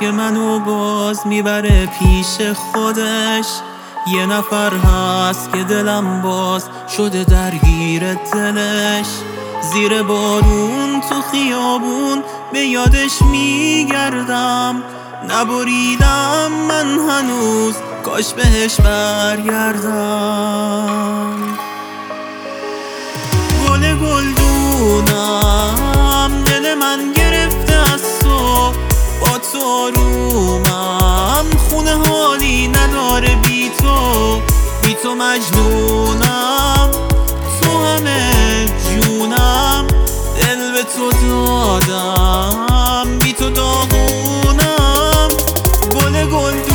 که منو باز میبره پیش خودش. یه نفر هست که دلم باز شده درگیر دلش. زیر بارون تو خیابون به یادش میگردم. نبریدم من هنوز، کاش بهش برگردم. گل گلدونم دل من گرفته از تو، با تو آرومم، خونه حالی نداره بی تو. بی تو مجنونم، تو همه جونم، دل به تو دادم، بی تو داغونم. گل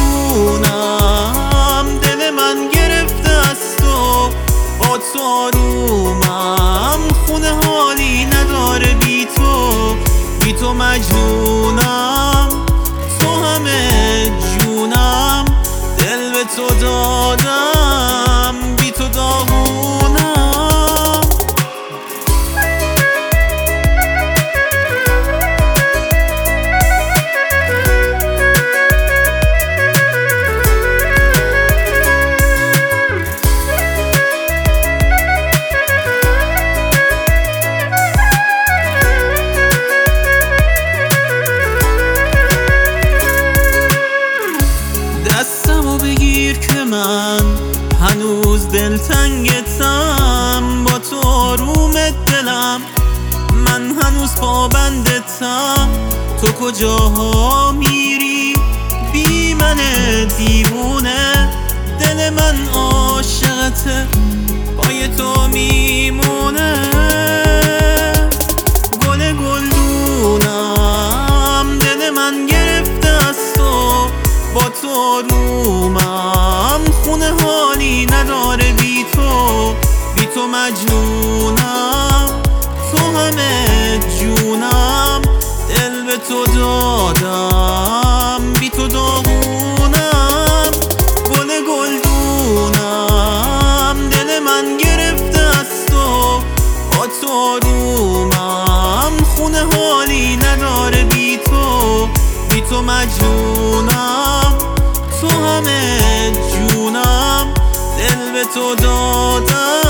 گلدونم دل من گرفته از تو، با تو آرومم، خونه حالی نداره بی تو. بی تو مجنونم، تو همه جونم، دل به تو دادم، بی تو داغونم. دستمو بگیر که من هنوز دلتنگتم، با تو آرومت دلم، من هنوز پابندتم. تو کجاها میری بی من دیوونه، دل من عاشقته، پای تو میمونه. گل گلدونم دل من گرفته از تو، با تو آرومم، خونه حالی نداره بی تو. بی تو مجنونم، تو همه جونم، دل به تو دادم، بی تو داغونم. گل گلدونم دل من گرفته از تو، با تو آرومم، خونه حالی نداره بی تو. بی تو مجنونم، تو همه جونم، دل به تو دادم.